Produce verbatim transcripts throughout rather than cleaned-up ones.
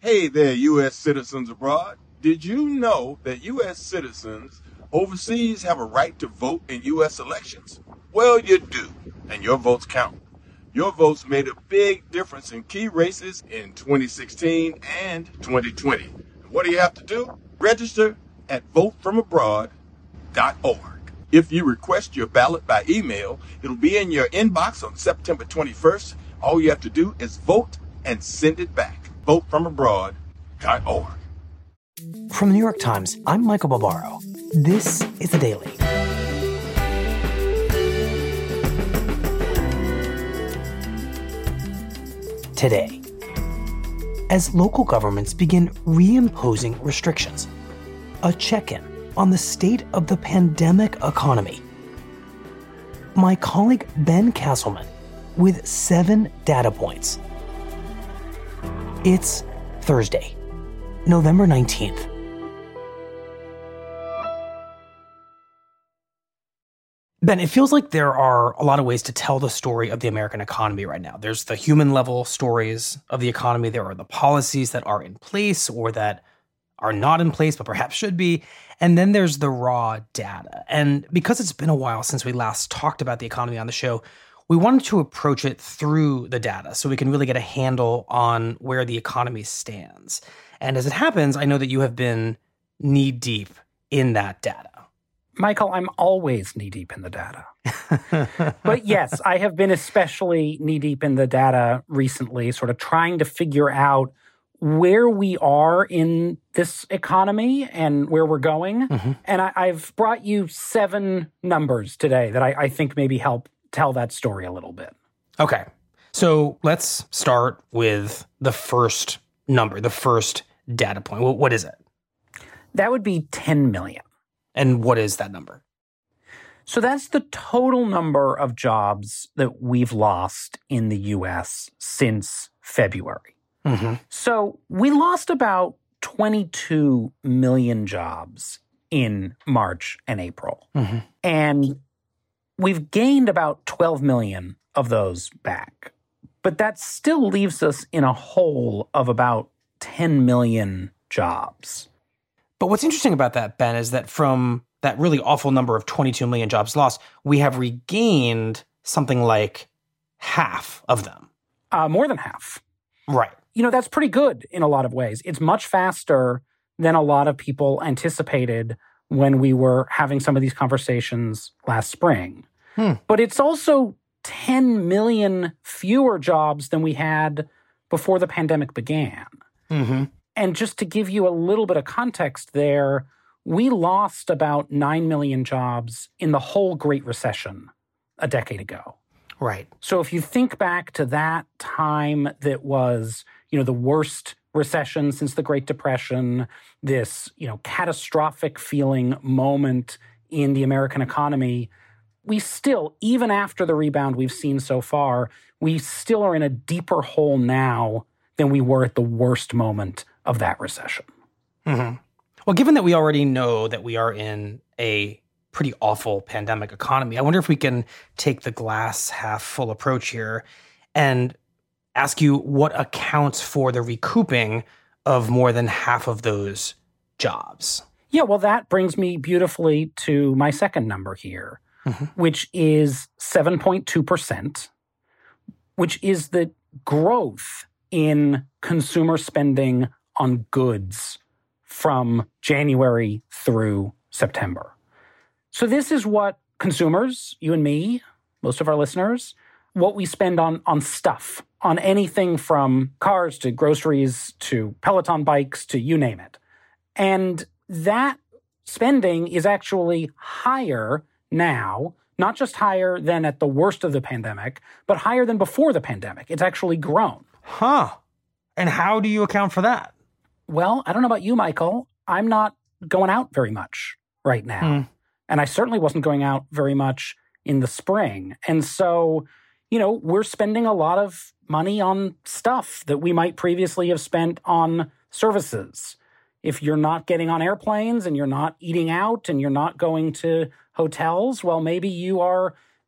Hey there, U S citizens abroad. Did you know that U S citizens overseas have a right to vote in U S elections? Well, you do, and your votes count. Your votes made a big difference in key races in twenty sixteen and twenty twenty. What do you have to do? Register at vote from abroad dot org. If you request your ballot by email, it'll be in your inbox on September twenty-first. All you have to do is vote and send it back. vote from abroad dot org. From the New York Times, I'm Michael Barbaro. This is The Daily. Today, as local governments begin reimposing restrictions, a check-in on the state of the pandemic economy. My colleague Ben Castleman with seven data points. It's Thursday, November nineteenth. Ben, it feels like there are a lot of ways to tell the story of the American economy right now. There's the human level stories of the economy. There are the policies that are in place or that are not in place, but perhaps should be. And then there's the raw data. And because it's been a while since we last talked about the economy on the show, we wanted to approach it through the data so we can really get a handle on where the economy stands. And as it happens, I know that you have been knee-deep in that data. Michael, I'm always knee-deep in the data. But yes, I have been especially knee-deep in the data recently, sort of trying to figure out where we are in this economy and where we're going. Mm-hmm. And I, I've brought you seven numbers today that I, I think maybe help tell that story a little bit. Okay. So let's start with the first number, the first data point. Well, what is it? That would be ten million. And what is that number? So that's the total number of jobs that we've lost in the U S since February. Mm-hmm. So we lost about twenty-two million jobs in March and April. Mm-hmm. And we've gained about twelve million of those back. But that still leaves us in a hole of about ten million jobs. But what's interesting about that, Ben, is that from that really awful number of twenty-two million jobs lost, we have regained something like half of them. Uh, more than half. Right. You know, that's pretty good in a lot of ways. It's much faster than a lot of people anticipated when we were having some of these conversations last spring. Hmm. But it's also ten million fewer jobs than we had before the pandemic began. Mm-hmm. And just to give you a little bit of context there, we lost about nine million jobs in the whole Great Recession a decade ago. Right. So if you think back to that time that was, you know, the worst recession since the Great Depression, this, you know, catastrophic feeling moment in the American economy, we still, even after the rebound we've seen so far, we still are in a deeper hole now than we were at the worst moment of that recession. Mm-hmm. Well, given that we already know that we are in a pretty awful pandemic economy, I wonder if we can take the glass half full approach here and ask you what accounts for the recouping of more than half of those jobs. Yeah, well, that brings me beautifully to my second number here, mm-hmm. which is seven point two percent, which is the growth in consumer spending on goods from January through September. So this is what consumers, you and me, most of our listeners, what we spend on, on stuff, on anything from cars to groceries to Peloton bikes to you name it. And that spending is actually higher now, not just higher than at the worst of the pandemic, but higher than before the pandemic. It's actually grown. Huh. And how do you account for that? Well, I don't know about you, Michael. I'm not going out very much right now. Mm. And I certainly wasn't going out very much in the spring. And so, you know, we're spending a lot of money on stuff that we might previously have spent on services. If you're not getting on airplanes and you're not eating out and you're not going to hotels, well, maybe you are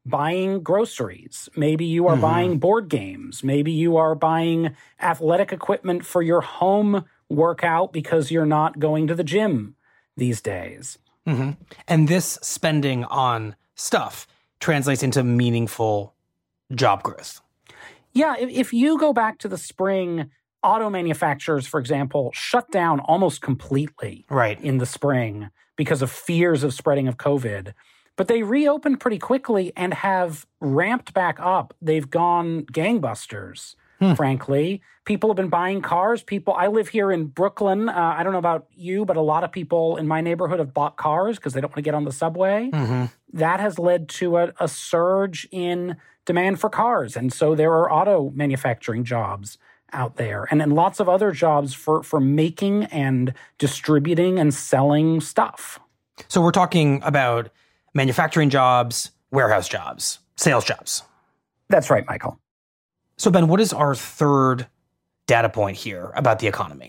buying groceries. Maybe you are mm-hmm. buying board games. Maybe you are buying athletic equipment for your home workout because you're not going to the gym these days. Mm-hmm. And this spending on stuff translates into meaningful job growth. Yeah, if, if you go back to the spring, auto manufacturers, for example, shut down almost completely right. in the spring because of fears of spreading of COVID. But they reopened pretty quickly and have ramped back up. They've gone gangbusters, hmm. frankly. People have been buying cars. People, I live here in Brooklyn. Uh, I don't know about you, but a lot of people in my neighborhood have bought cars because they don't want to get on the subway. Mm-hmm. That has led to a, a surge in demand for cars. And so there are auto manufacturing jobs out there and then lots of other jobs for, for making and distributing and selling stuff. So we're talking about manufacturing jobs, warehouse jobs, sales jobs. That's right, Michael. So Ben, what is our third data point here about the economy?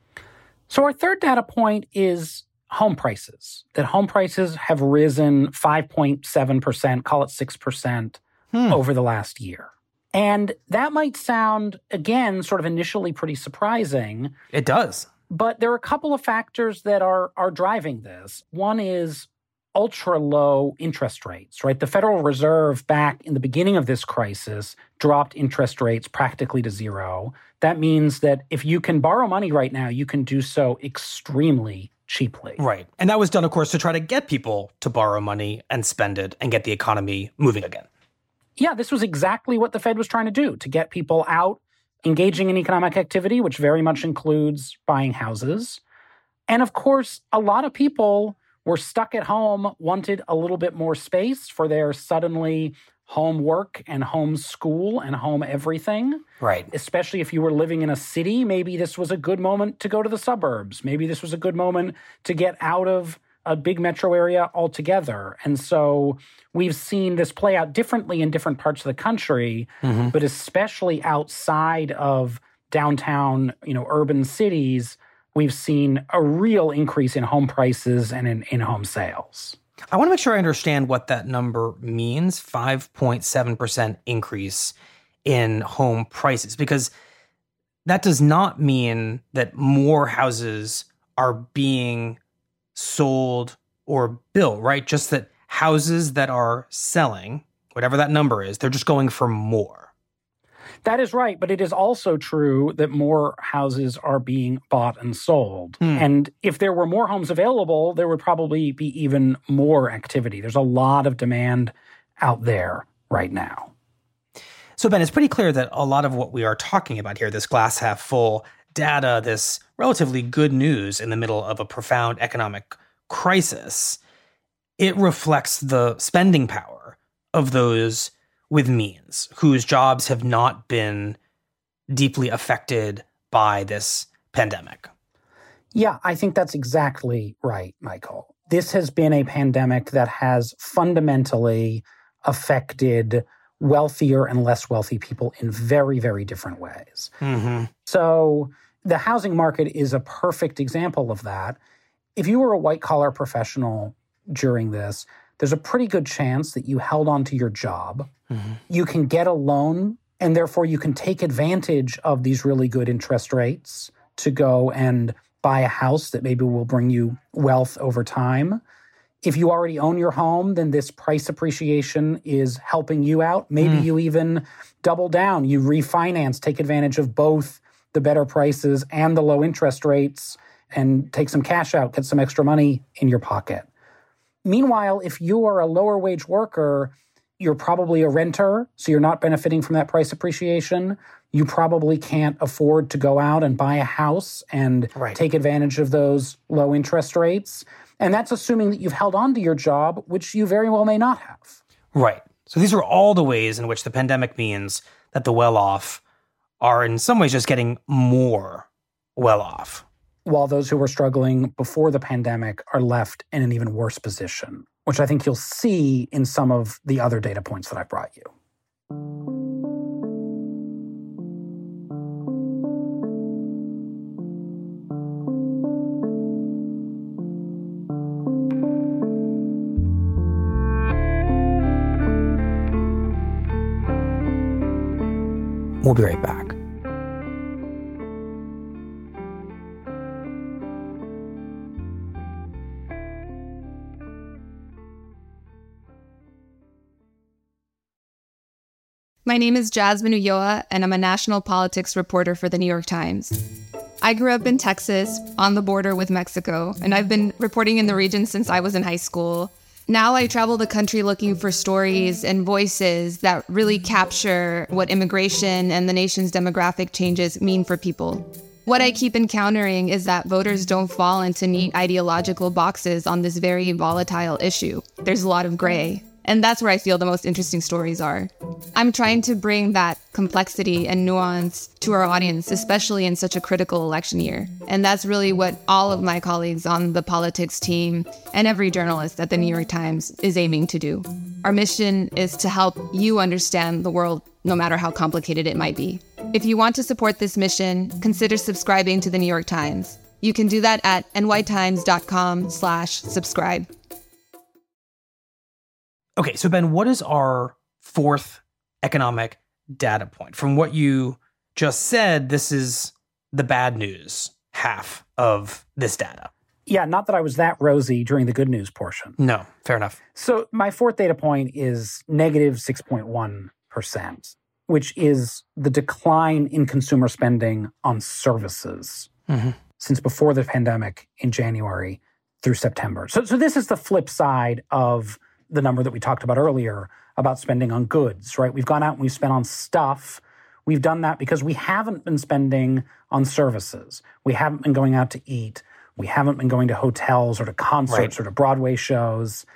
So our third data point is home prices, that home prices have risen five point seven percent, call it six percent hmm. over the last year. And that might sound, again, sort of initially pretty surprising. It does. But there are a couple of factors that are, are driving this. One is ultra low interest rates, right? The Federal Reserve back in the beginning of this crisis dropped interest rates practically to zero. That means that if you can borrow money right now, you can do so extremely cheaply. Right. And that was done, of course, to try to get people to borrow money and spend it and get the economy moving again. Yeah, this was exactly what the Fed was trying to do, to get people out, engaging in economic activity, which very much includes buying houses. And of course, a lot of people were stuck at home, wanted a little bit more space for their suddenly home work and home school and home everything. Right. Especially if you were living in a city, maybe this was a good moment to go to the suburbs. Maybe this was a good moment to get out of a big metro area altogether. And so we've seen this play out differently in different parts of the country, mm-hmm. but especially outside of downtown, you know, urban cities, we've seen a real increase in home prices and in, in home sales. I want to make sure I understand what that number means, five point seven percent increase in home prices, because that does not mean that more houses are being sold or built, right? Just that houses that are selling, whatever that number is, they're just going for more. That is right, but it is also true that more houses are being bought and sold. Mm. And if there were more homes available, there would probably be even more activity. There's a lot of demand out there right now. So, Ben, it's pretty clear that a lot of what we are talking about here, this glass half full data, this relatively good news in the middle of a profound economic crisis, it reflects the spending power of those with means, whose jobs have not been deeply affected by this pandemic. Yeah, I think that's exactly right, Michael. This has been a pandemic that has fundamentally affected wealthier and less wealthy people in very, very different ways. Mm-hmm. So the housing market is a perfect example of that. If you were a white-collar professional during this, there's a pretty good chance that you held on to your job. Mm-hmm. You can get a loan, and therefore you can take advantage of these really good interest rates to go and buy a house that maybe will bring you wealth over time. If you already own your home, then this price appreciation is helping you out. Maybe mm. you even double down. You refinance, take advantage of both the better prices and the low interest rates, and take some cash out, get some extra money in your pocket. Meanwhile, if you are a lower wage worker, you're probably a renter, so you're not benefiting from that price appreciation. You probably can't afford to go out and buy a house and right. take advantage of those low interest rates. And that's assuming that you've held on to your job, which you very well may not have. Right. So these are all the ways in which the pandemic means that the well-off are in some ways just getting more well-off. While those who were struggling before the pandemic are left in an even worse position, which I think you'll see in some of the other data points that I brought you. We'll be right back. My name is Jasmine Ulloa, and I'm a national politics reporter for The New York Times. I grew up in Texas, on the border with Mexico, and I've been reporting in the region since I was in high school. Now I travel the country looking for stories and voices that really capture what immigration and the nation's demographic changes mean for people. What I keep encountering is that voters don't fall into neat ideological boxes on this very volatile issue. There's a lot of gray. And that's where I feel the most interesting stories are. I'm trying to bring that complexity and nuance to our audience, especially in such a critical election year. And that's really what all of my colleagues on the politics team and every journalist at the New York Times is aiming to do. Our mission is to help you understand the world, no matter how complicated it might be. If you want to support this mission, consider subscribing to the New York Times. You can do that at nytimes.com slash subscribe. Okay, so Ben, what is our fourth economic data point? From what you just said, this is the bad news half of this data. Yeah, not that I was that rosy during the good news portion. No, fair enough. So my fourth data point is negative six point one percent, which is the decline in consumer spending on services mm-hmm. since before the pandemic in January through September. So, so this is the flip side of the number that we talked about earlier about spending on goods, right? We've gone out and we've spent on stuff. We've done that because we haven't been spending on services. We haven't been going out to eat. We haven't been going to hotels or to concerts right. or to Broadway shows.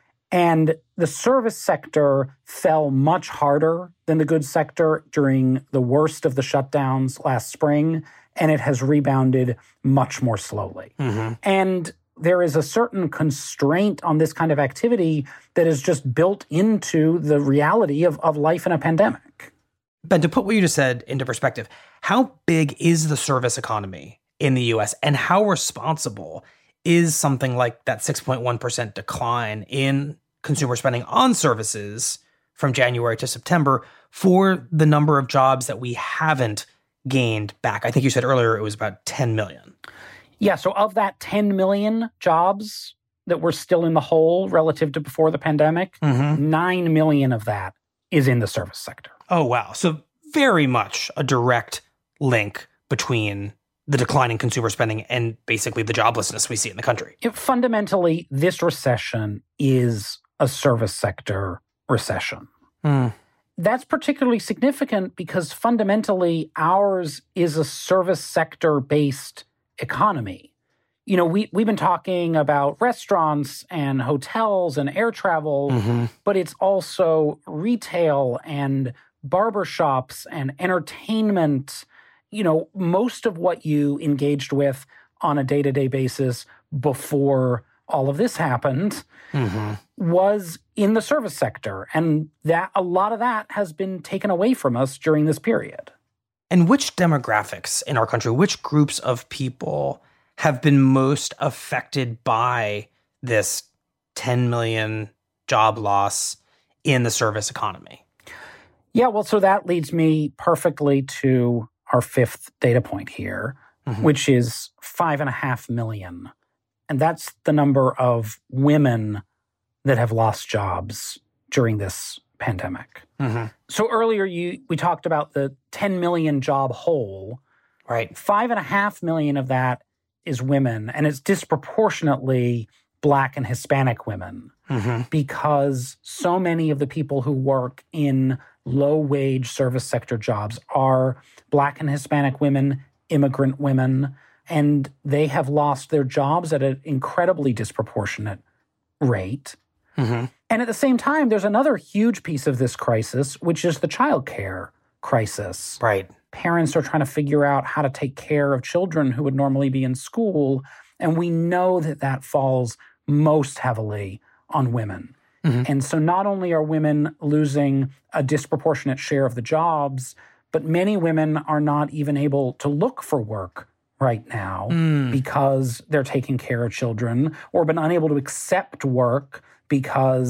And the service sector fell much harder than the goods sector during the worst of the shutdowns last spring, and it has rebounded much more slowly. Mm-hmm. And there is a certain constraint on this kind of activity that is just built into the reality of, of life in a pandemic. Ben, to put what you just said into perspective, how big is the service economy in the U S, and how responsible is something like that six point one percent decline in consumer spending on services from January to September for the number of jobs that we haven't gained back? I think you said earlier it was about ten million. Yeah, so of that ten million jobs that were still in the hole relative to before the pandemic, mm-hmm. nine million of that is in the service sector. Oh, wow. So very much a direct link between the decline in consumer spending and basically the joblessness we see in the country. It, fundamentally, this recession is a service sector recession. Mm. That's particularly significant because fundamentally ours is a service sector-based economy. You know, we, we've been talking about restaurants and hotels and air travel, mm-hmm. but it's also retail and barbershops and entertainment. You know, most of what you engaged with on a day-to-day basis before all of this happened mm-hmm. was in the service sector. And that a lot of that has been taken away from us during this period. And which demographics in our country, which groups of people have been most affected by this ten million job loss in the service economy? Yeah, well, so that leads me perfectly to our fifth data point here, mm-hmm. which is five and a half million. And that's the number of women that have lost jobs during this pandemic. Mm-hmm. So earlier you we talked about the ten million job hole. Right. Five and a half million of that is women, and it's disproportionately Black and Hispanic women mm-hmm. because so many of the people who work in low-wage service sector jobs are Black and Hispanic women, immigrant women, and they have lost their jobs at an incredibly disproportionate rate. Mm-hmm. And at the same time, there's another huge piece of this crisis, which is the childcare crisis. Right. Parents are trying to figure out how to take care of children who would normally be in school, and we know that that falls most heavily on women. Mm-hmm. And so not only are women losing a disproportionate share of the jobs, but many women are not even able to look for work right now mm. because they're taking care of children or been unable to accept work because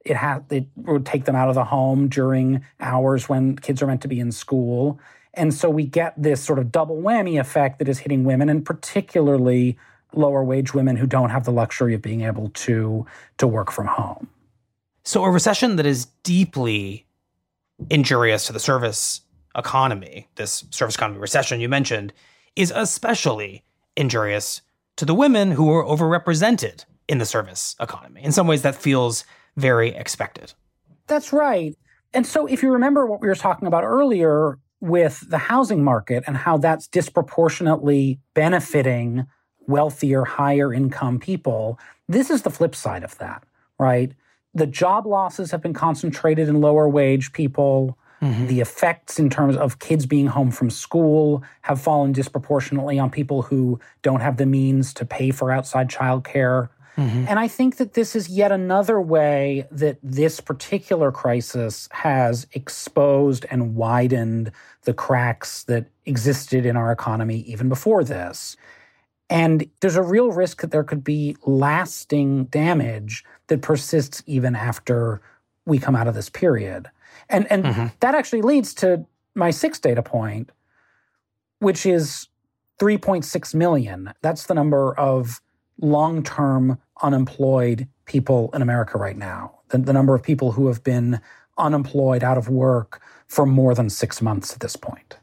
It, ha- it would take them out of the home during hours when kids are meant to be in school. And so we get this sort of double whammy effect that is hitting women, and particularly lower wage women who don't have the luxury of being able to, to work from home. So a recession that is deeply injurious to the service economy, this service economy recession you mentioned, is especially injurious to the women who are overrepresented in the service economy. In some ways, that feels very expected. That's right. And so if you remember what we were talking about earlier with the housing market and how that's disproportionately benefiting wealthier, higher income people, this is the flip side of that, right? The job losses have been concentrated in lower wage people. Mm-hmm. The effects in terms of kids being home from school have fallen disproportionately on people who don't have the means to pay for outside childcare. Mm-hmm. And I think that this is yet another way that this particular crisis has exposed and widened the cracks that existed in our economy even before this. And there's a real risk that there could be lasting damage that persists even after we come out of this period. And, and mm-hmm. that actually leads to my sixth data point, which is three point six million. That's the number of long-term unemployed people in America right now, the, the number of people who have been unemployed, out of work for more than six months at this point.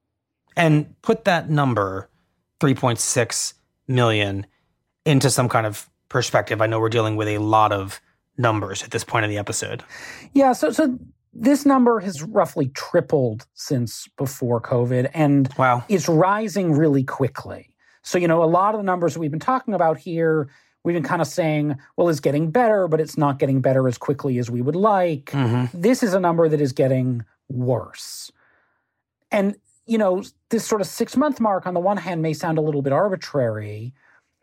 And put that number, three point six million, into some kind of perspective. I know we're dealing with a lot of numbers at this point in the episode. Yeah, so so this number has roughly tripled since before COVID, and wow. it's rising really quickly. So, you know, a lot of the numbers that we've been talking about here, we've been kind of saying, well, it's getting better, but it's not getting better as quickly as we would like. Mm-hmm. This is a number that is getting worse. And, you know, this sort of six-month mark on the one hand may sound a little bit arbitrary,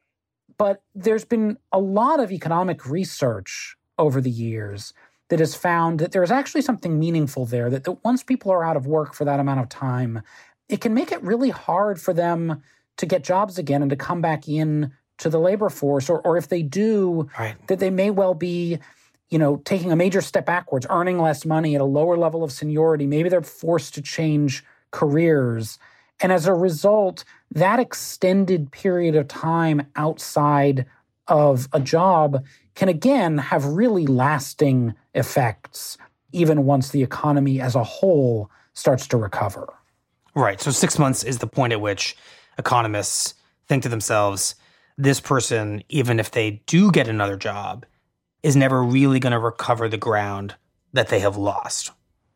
but there's been a lot of economic research over the years that has found that there's actually something meaningful there, that, that once people are out of work for that amount of time, it can make it really hard for them to get jobs again and to come back in to the labor force, or, or if they do, right. that they may well be, you know, taking a major step backwards, earning less money at a lower level of seniority. Maybe they're forced to change careers. And as a result, that extended period of time outside of a job can again have really lasting effects, even once the economy as a whole starts to recover. Right. So six months is the point at which economists think to themselves, this person, even if they do get another job, is never really going to recover the ground that they have lost.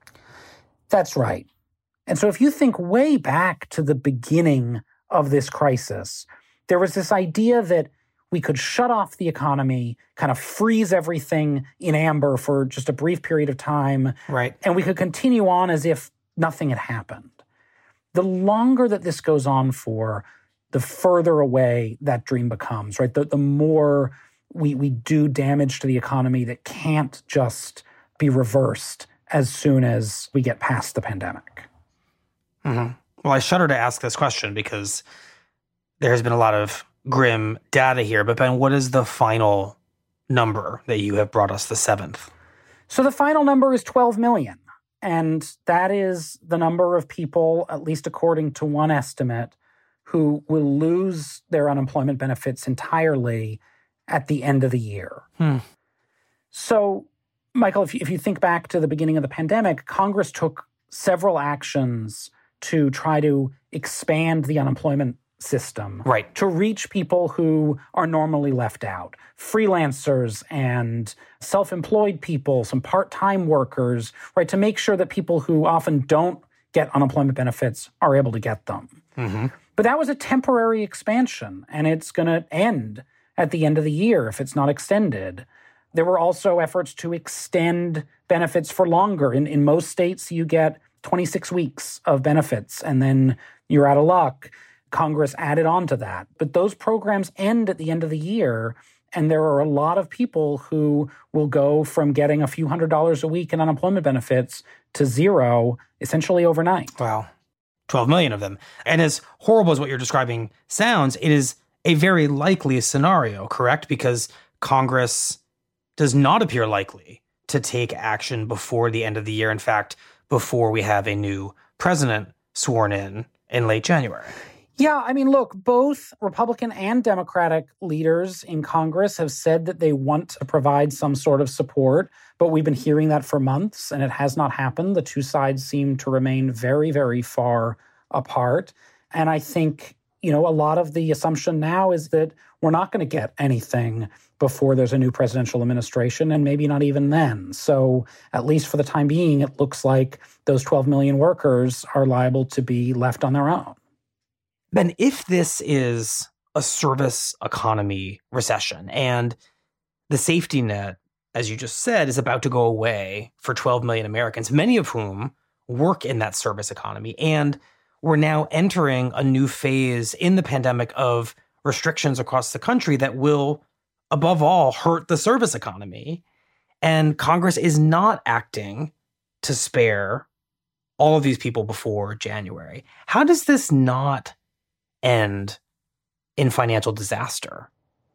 That's right. And so if you think way back to the beginning of this crisis, there was this idea that we could shut off the economy, kind of freeze everything in amber for just a brief period of time, right, and we could continue on as if nothing had happened. The longer that this goes on for, the further away that dream becomes, right? The, the more we, we do damage to the economy that can't just be reversed as soon as we get past the pandemic. Mm-hmm. Well, I shudder to ask this question because there has been a lot of grim data here. But Ben, what is the final number that you have brought us, the seventh? So the final number is twelve million. And that is the number of people, at least according to one estimate, who will lose their unemployment benefits entirely at the end of the year. Hmm. So, Michael, if you, if you think back to the beginning of the pandemic, Congress took several actions to try to expand the unemployment system, right, to reach people who are normally left out. Freelancers and self-employed people, some part-time workers, right, to make sure that people who often don't get unemployment benefits are able to get them. Mm-hmm. But that was a temporary expansion, and it's going to end at the end of the year if it's not extended. There were also efforts to extend benefits for longer. In, in most states, you get twenty-six weeks of benefits, and then you're out of luck. Congress added on to that. But those programs end at the end of the year, and there are a lot of people who will go from getting a few hundred dollars a week in unemployment benefits to zero, essentially overnight. Wow. twelve million of them. And as horrible as what you're describing sounds, it is a very likely scenario, correct? Because Congress does not appear likely to take action before the end of the year. In fact, before we have a new president sworn in in late January. Yeah, I mean, look, both Republican and Democratic leaders in Congress have said that they want to provide some sort of support, but we've been hearing that for months, and it has not happened. The two sides seem to remain very, very far apart. And I think, you know, a lot of the assumption now is that we're not going to get anything before there's a new presidential administration, and maybe not even then. So at least for the time being, it looks like those twelve million workers are liable to be left on their own. Ben, if this is a service economy recession and the safety net, as you just said, is about to go away for twelve million Americans, many of whom work in that service economy, and we're now entering a new phase in the pandemic of restrictions across the country that will, above all, hurt the service economy, and Congress is not acting to spare all of these people before January. How does this not end in financial disaster?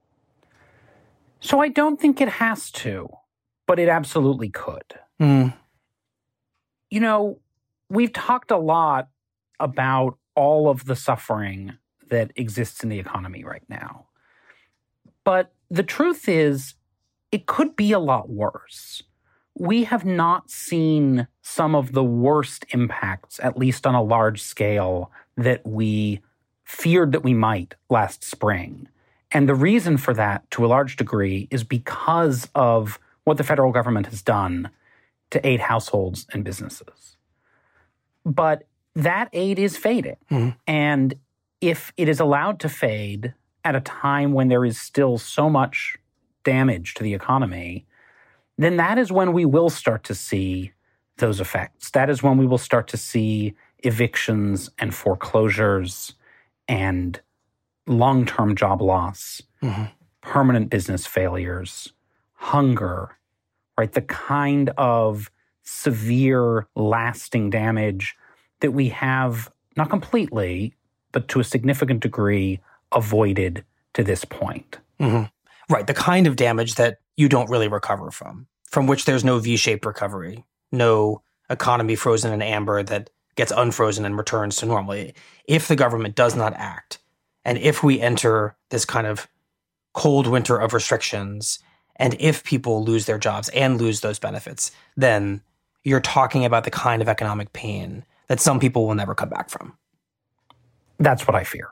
So I don't think it has to, but it absolutely could. Mm. You know, we've talked a lot about all of the suffering that exists in the economy right now. But the truth is, it could be a lot worse. We have not seen some of the worst impacts, at least on a large scale, that we feared that we might last spring. And the reason for that, to a large degree, is because of what the federal government has done to aid households and businesses. But that aid is fading. Mm-hmm. And if it is allowed to fade at a time when there is still so much damage to the economy, then that is when we will start to see those effects. That is when we will start to see evictions and foreclosures and long-term job loss, mm-hmm. permanent business failures, hunger, right? The kind of severe, lasting damage that we have, not completely, but to a significant degree, avoided to this point. Mm-hmm. Right, the kind of damage that you don't really recover from, from which there's no V-shaped recovery, no economy frozen in amber that gets unfrozen and returns to normal. If the government does not act, and if we enter this kind of cold winter of restrictions, and if people lose their jobs and lose those benefits, then you're talking about the kind of economic pain that some people will never come back from. That's what I fear.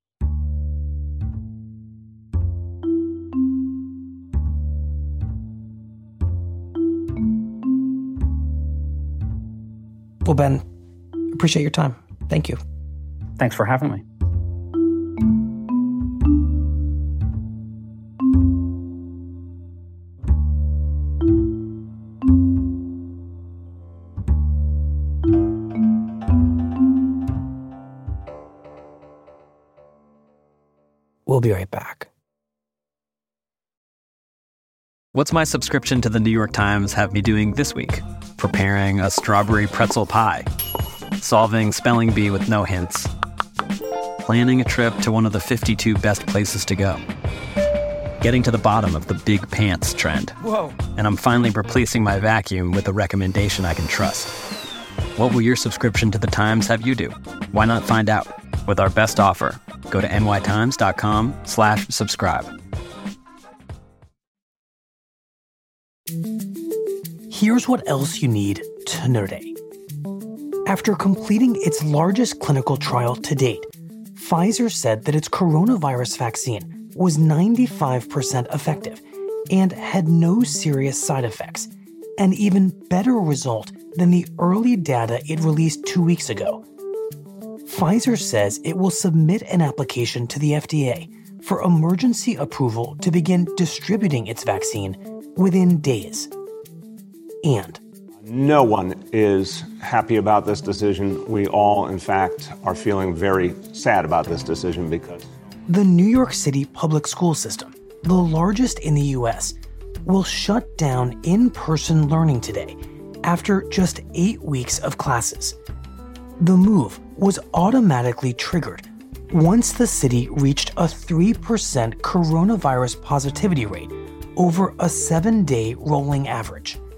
Well, Ben, appreciate your time. Thank you. Thanks for having me. We'll be right back. What's my subscription to the New York Times have me doing this week? Preparing a strawberry pretzel pie, solving spelling bee with no hints, planning a trip to one of the fifty-two best places to go, getting to the bottom of the big pants trend. Whoa. And I'm finally replacing my vacuum with a recommendation I can trust. What will your subscription to the Times have you do? Why not find out? With our best offer, go to nytimes.com slash subscribe. Here's what else you need to know today. After completing its largest clinical trial to date, Pfizer said that its coronavirus vaccine was ninety-five percent effective and had no serious side effects, an even better result than the early data it released two weeks ago. Pfizer says it will submit an application to the F D A for emergency approval to begin distributing its vaccine within days. And no one is happy about this decision. We all, in fact, are feeling very sad about this decision because the New York City public school system, the largest in the U S, will shut down in-person learning today after just eight weeks of classes. The move was automatically triggered once the city reached a three percent coronavirus positivity rate over a seven-day rolling average.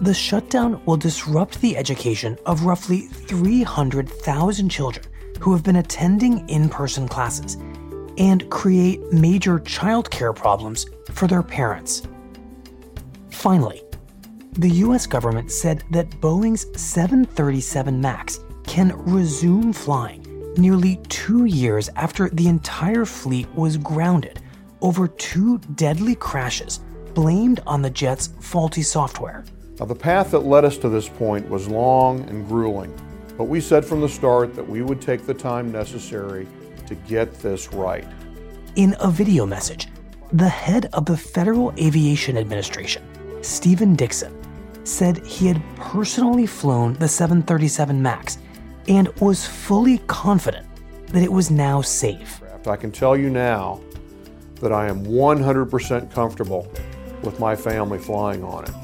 the shutdown will disrupt the education of roughly three hundred thousand children who have been attending in-person classes and create major childcare problems for their parents. Finally, the U S government said that Boeing's seven thirty-seven MAX can resume flying nearly two years after the entire fleet was grounded over two deadly crashes blamed on the jet's faulty software. Now, the path that led us to this point was long and grueling, but we said from the start that we would take the time necessary to get this right. In a video message, the head of the Federal Aviation Administration, Stephen Dickson, said he had personally flown the seven thirty-seven MAX and was fully confident that it was now safe. I can tell you now that I am one hundred percent comfortable with my family flying on it.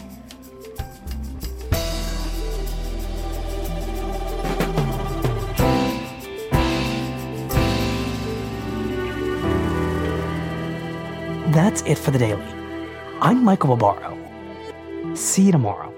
That's it for the Daily. I'm Michael Barbaro. See you tomorrow.